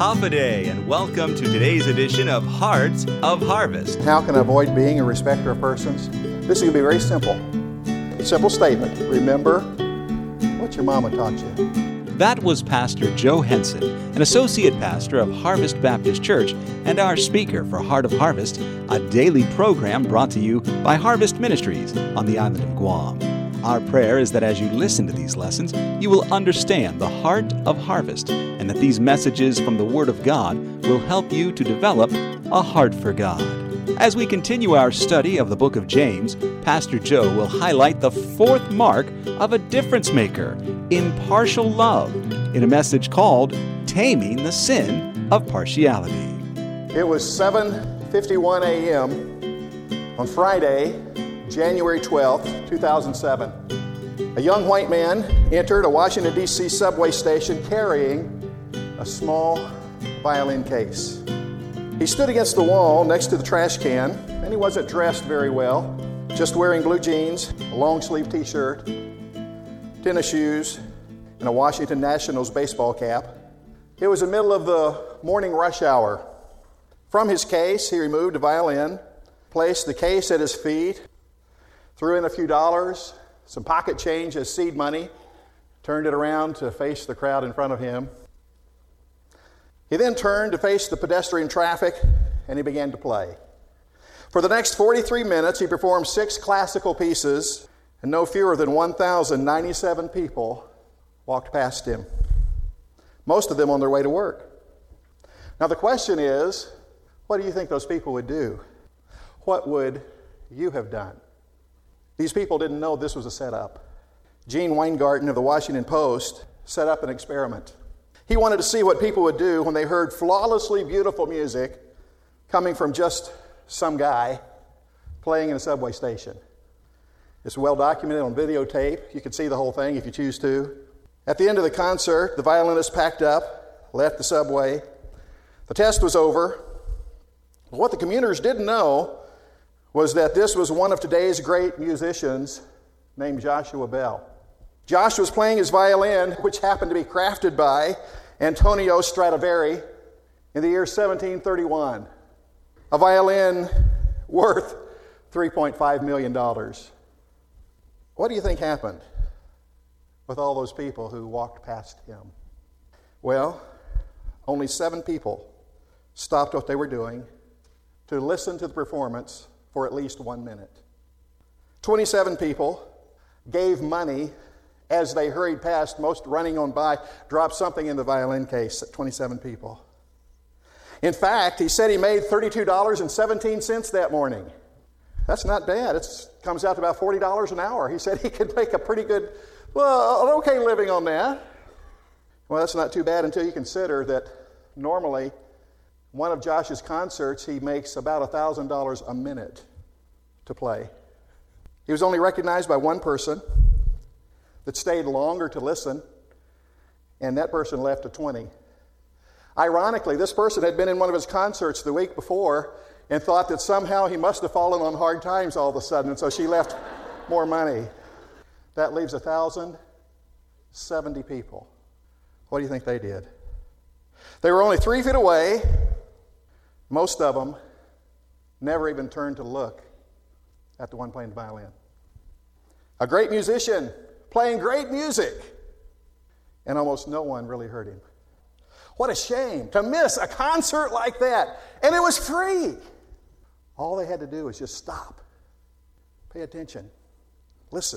Hafa and welcome to today's edition of Hearts of Harvest. How can I avoid being a respecter of persons? This is going to be very simple. Simple statement. Remember what your mama taught you. That was Pastor Joe Henson, an associate pastor of Harvest Baptist Church and our speaker for Heart of Harvest, a daily program brought to you by Harvest Ministries on the island of Guam. Our prayer is that as you listen to these lessons, you will understand the heart of harvest and that these messages from the Word of God will help you to develop a heart for God. As we continue our study of the book of James, Pastor Joe will highlight the fourth mark of a difference maker, impartial love, in a message called Taming the Sin of Partiality. It was 7:51 a.m. on Friday, January 12th, 2007. A young white man entered a Washington, D.C. subway station carrying a small violin case. He stood against the wall next to the trash can, and he wasn't dressed very well, just wearing blue jeans, a long-sleeve t-shirt, tennis shoes, and a Washington Nationals baseball cap. It was the middle of the morning rush hour. From his case, he removed a violin, placed the case at his feet, threw in a few dollars, some pocket change as seed money, turned it around to face the crowd in front of him. He then turned to face the pedestrian traffic, and he began to play. For the next 43 minutes, he performed 6 classical pieces, and no fewer than 1,097 people walked past him, most of them on their way to work. Now the question is, what do you think those people would do? What would you have done? These people didn't know this was a setup. Gene Weingarten of the Washington Post set up an experiment. He wanted to see what people would do when they heard flawlessly beautiful music coming from just some guy playing in a subway station. It's well documented on videotape. You can see the whole thing if you choose to. At the end of the concert, the violinist packed up, left the subway. The test was over. But what the commuters didn't know was that this was one of today's great musicians named Joshua Bell. Josh was playing his violin, which happened to be crafted by Antonio Stradivari in the year 1731, a violin worth $3.5 million. What do you think happened with all those people who walked past him? Well, only 7 people stopped what they were doing to listen to the performance for at least 1 minute. 27 people gave money as they hurried past, most running on by, dropped something in the violin case. 27 people. In fact, he said he made $32.17 that morning. That's not bad. It comes out to about $40 an hour. He said he could make a pretty good, an okay living on that. Well, that's not too bad until you consider that normally one of Josh's concerts, he makes about $1,000 a minute to play. He was only recognized by one person that stayed longer to listen, and that person left at 20. Ironically, this person had been in one of his concerts the week before and thought that somehow he must have fallen on hard times all of a sudden, and so she left more money. That leaves 1,070 people. What do you think they did? They were only 3 feet away. Most of them never even turned to look at the one playing the violin. A great musician playing great music, and almost no one really heard him. What a shame to miss a concert like that, and it was free. All they had to do was just stop, pay attention, listen.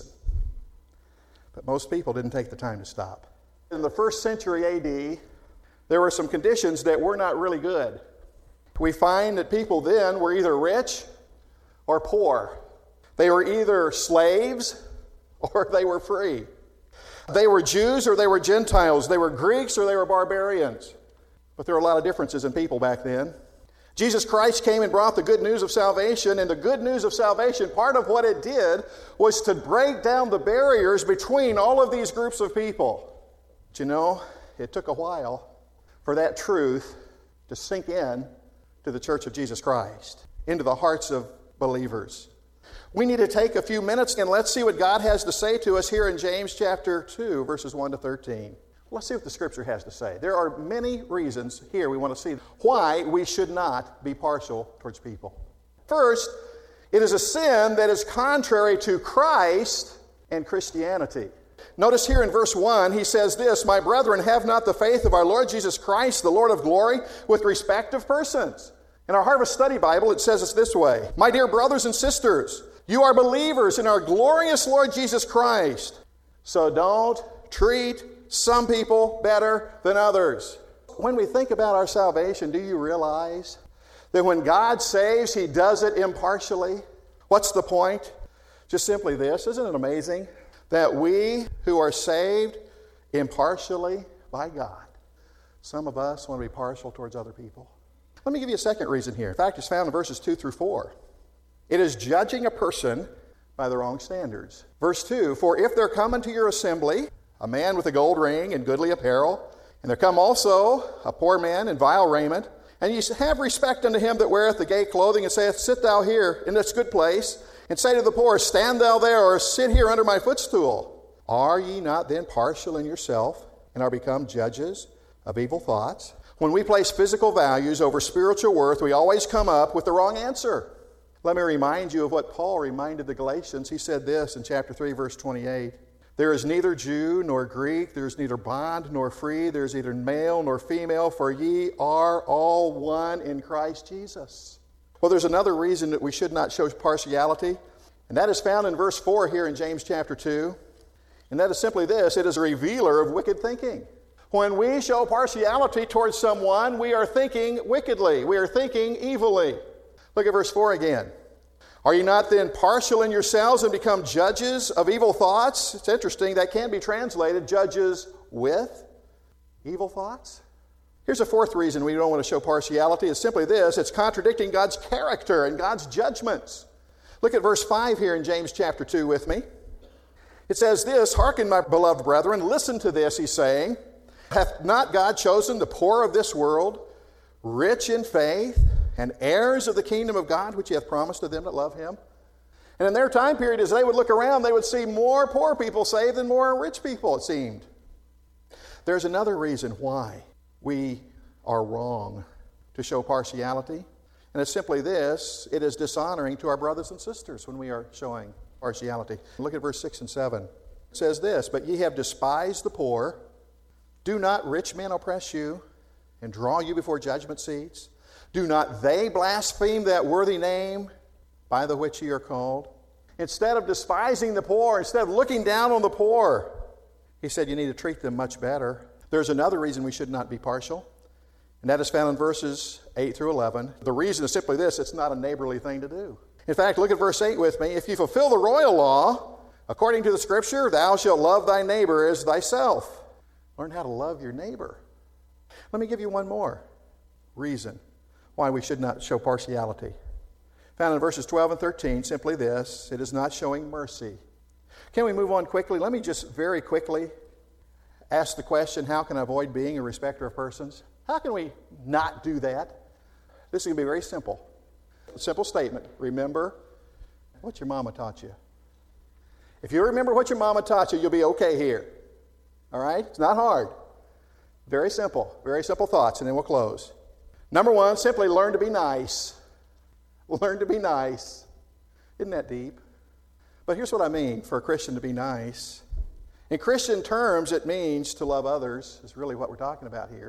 But most people didn't take the time to stop. In the 1st century A.D., there were some conditions that were not really good. We find that people then were either rich or poor. They were either slaves or they were free. They were Jews or they were Gentiles. They were Greeks or they were barbarians. But there were a lot of differences in people back then. Jesus Christ came and brought the good news of salvation, and the good news of salvation, part of what it did was to break down the barriers between all of these groups of people. But you know, it took a while for that truth to sink in to the Church of Jesus Christ, into the hearts of believers. We need to take a few minutes and let's see what God has to say to us here in James chapter 2, verses 1 to 13. Let's see what the Scripture has to say. There are many reasons here we want to see why we should not be partial towards people. First, it is a sin that is contrary to Christ and Christianity. Notice here in verse 1, he says this, "My brethren, have not the faith of our Lord Jesus Christ, the Lord of glory, with respect of persons." In our Harvest Study Bible, it says it this way, "My dear brothers and sisters, you are believers in our glorious Lord Jesus Christ. So don't treat some people better than others." When we think about our salvation, do you realize that when God saves, He does it impartially? What's the point? Just simply this. Isn't it amazing that we who are saved impartially by God, some of us want to be partial towards other people? Let me give you a second reason here. In fact, it's found in verses 2 through 4. It is judging a person by the wrong standards. Verse 2, "For if there come into your assembly a man with a gold ring and goodly apparel, and there come also a poor man in vile raiment, and ye have respect unto him that weareth the gay clothing, and saith, Sit thou here in this good place, and say to the poor, Stand thou there, or sit here under my footstool. Are ye not then partial in yourself, and are become judges of evil thoughts?" When we place physical values over spiritual worth, we always come up with the wrong answer. Let me remind you of what Paul reminded the Galatians. He said this in chapter 3, verse 28. "There is neither Jew nor Greek, there is neither bond nor free, there is neither male nor female, for ye are all one in Christ Jesus." Well, there's another reason that we should not show partiality, and that is found in verse 4 here in James chapter 2. And that is simply this: it is a revealer of wicked thinking. When we show partiality towards someone, we are thinking wickedly. We are thinking evilly. Look at verse 4 again. "Are you not then partial in yourselves and become judges of evil thoughts?" It's interesting, that can be translated judges with evil thoughts. Here's a fourth reason we don't want to show partiality. It's simply this: it's contradicting God's character and God's judgments. Look at verse 5 here in James chapter 2 with me. It says this, "Hearken, my beloved brethren, listen to this," he's saying. "Hath not God chosen the poor of this world, rich in faith, and heirs of the kingdom of God, which He hath promised to them that love Him?" And in their time period, as they would look around, they would see more poor people saved than more rich people, it seemed. There's another reason why we are wrong to show partiality, and it's simply this: it is dishonoring to our brothers and sisters when we are showing partiality. Look at verse 6 and 7. It says this, "But ye have despised the poor. Do not rich men oppress you and draw you before judgment seats? Do not they blaspheme that worthy name by the which ye are called?" Instead of despising the poor, instead of looking down on the poor, he said you need to treat them much better. There's another reason we should not be partial, and that is found in verses 8 through 11. The reason is simply this: it's not a neighborly thing to do. In fact, look at verse 8 with me. "If you fulfill the royal law, according to the Scripture, thou shalt love thy neighbor as thyself." Learn how to love your neighbor. Let me give you one more reason why we should not show partiality. Found in verses 12 and 13, simply this: it is not showing mercy. Can we move on quickly? Let me just very quickly ask the question, how can I avoid being a respecter of persons? How can we not do that? This is going to be very simple. A simple statement. Remember what your mama taught you. If you remember what your mama taught you, you'll be okay here. All right? It's not hard. Very simple thoughts, and then we'll close. Number one, simply learn to be nice. Learn to be nice. Isn't that deep? But here's what I mean for a Christian to be nice. In Christian terms, it means to love others, is really what we're talking about here.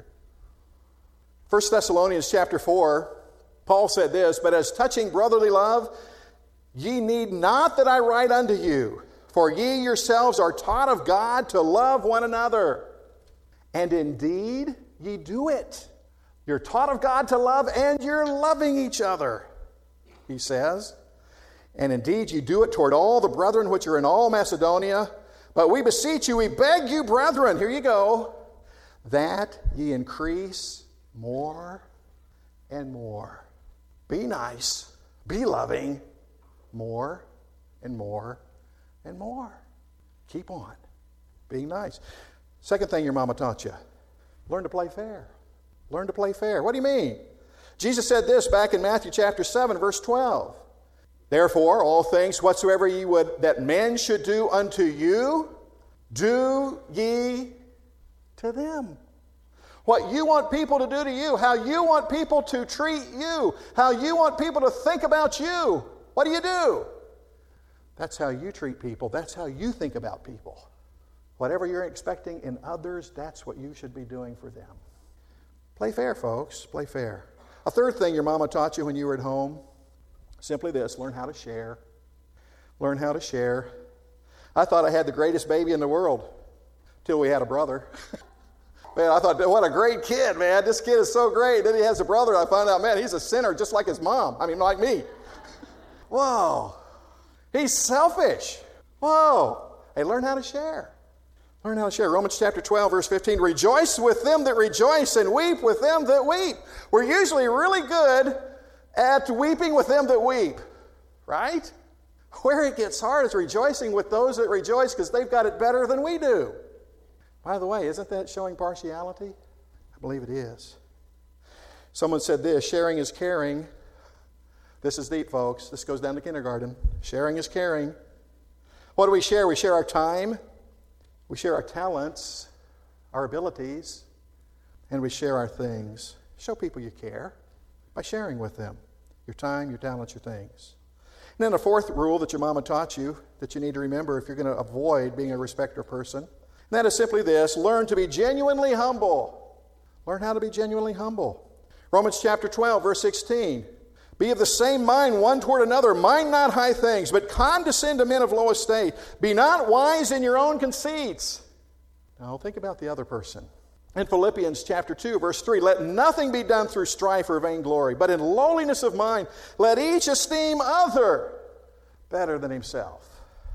1 Thessalonians chapter 4, Paul said this, "But as touching brotherly love, ye need not that I write unto you, for ye yourselves are taught of God to love one another. And indeed, ye do it." You're taught of God to love, and you're loving each other, he says. "And indeed, ye do it toward all the brethren which are in all Macedonia. But we beseech you, we beg you, brethren," here you go, "that ye increase more and more." Be nice, be loving, more and more and more. Keep on being nice. Second thing your mama taught you: learn to play fair. Learn to play fair. What do you mean? Jesus said this back in Matthew chapter 7, verse 12. "Therefore, all things whatsoever ye would that men should do unto you, do ye to them. What you want people to do to you, how you want people to treat you, how you want people to think about you. What do? That's how you treat people. That's how you think about people. Whatever you're expecting in others, that's what you should be doing for them. Play fair, folks. Play fair. A third thing your mama taught you when you were at home, simply this: learn how to share. Learn how to share. I thought I had the greatest baby in the world till we had a brother. Man, I thought, what a great kid, man. This kid is so great. Then he has a brother. I found out, man, he's a sinner just like his mom. I mean, like me. Whoa. He's selfish. Whoa. Hey, learn how to share. Learn how to share. Romans chapter 12, verse 15. Rejoice with them that rejoice and weep with them that weep. We're usually really good at weeping with them that weep. Right? Where it gets hard is rejoicing with those that rejoice because they've got it better than we do. By the way, isn't that showing partiality? I believe it is. Someone said this: sharing is caring. This is deep, folks. This goes down to kindergarten. Sharing is caring. What do we share? We share our time. We share our talents, our abilities, and we share our things. Show people you care by sharing with them your time, your talents, your things. And then a fourth rule that your mama taught you that you need to remember if you're going to avoid being a respecter person, and that is simply this: learn to be genuinely humble. Learn how to be genuinely humble. Romans chapter 12, verse 16. Be of the same mind one toward another. Mind not high things, but condescend to men of low estate. Be not wise in your own conceits. Now think about the other person. In Philippians chapter 2, verse 3, let nothing be done through strife or vainglory, but in lowliness of mind, let each esteem other better than himself.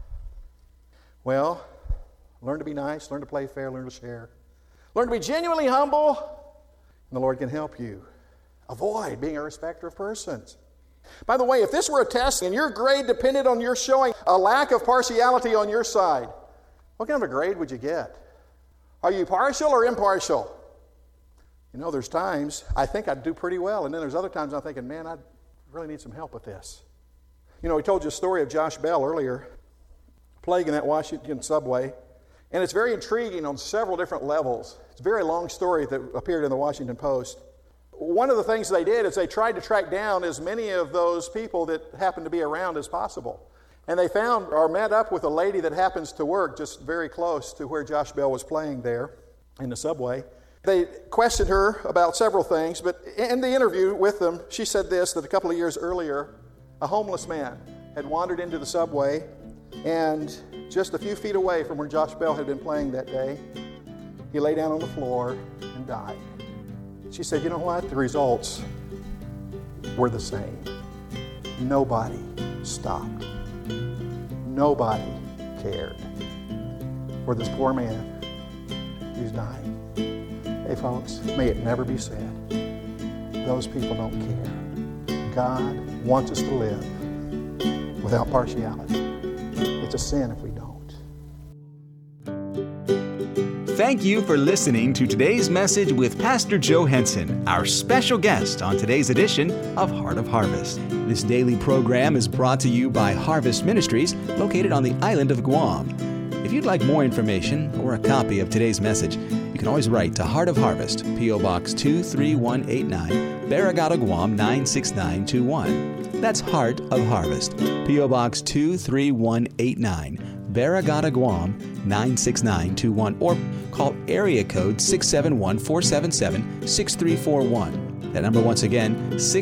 Well, learn to be nice, learn to play fair, learn to share. Learn to be genuinely humble, and the Lord can help you. Avoid being a respecter of persons. By the way, if this were a test and your grade depended on your showing a lack of partiality on your side, what kind of a grade would you get? Are you partial or impartial? You know, there's times I think I'd do pretty well, and then there's other times I'm thinking, man, I really need some help with this. You know, we told you a story of Josh Bell earlier, plaguing that Washington subway, and it's very intriguing on several different levels. It's a very long story that appeared in the Washington Post. One of the things they did is they tried to track down as many of those people that happened to be around as possible. And they found or met up with a lady that happens to work just very close to where Josh Bell was playing there in the subway. They questioned her about several things, but in the interview with them, she said this, that a couple of years earlier, a homeless man had wandered into the subway, and just a few feet away from where Josh Bell had been playing that day, he lay down on the floor and died. She said, you know what? The results were the same. Nobody stopped. Nobody cared for this poor man who's dying. Hey, folks, may it never be said, those people don't care. God wants us to live without partiality. It's a sin if we don't. Thank you for listening to today's message with Pastor Joe Henson, our special guest on today's edition of Heart of Harvest. This daily program is brought to you by Harvest Ministries, located on the island of Guam. If you'd like more information or a copy of today's message, you can always write to Heart of Harvest, P.O. Box 23189, Barrigada, Guam 96921. That's Heart of Harvest, P.O. Box 23189, Barrigada, Guam 96921, or call area code 671-477-6341. That number once again,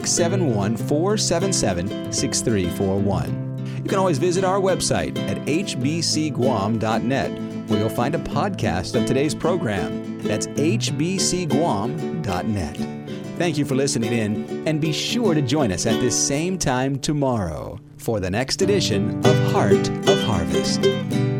671-477-6341. You can always visit our website at hbcguam.net, where you'll find a podcast of today's program. That's hbcguam.net. Thank you for listening in, and be sure to join us at this same time tomorrow for the next edition of Heart of Harvest.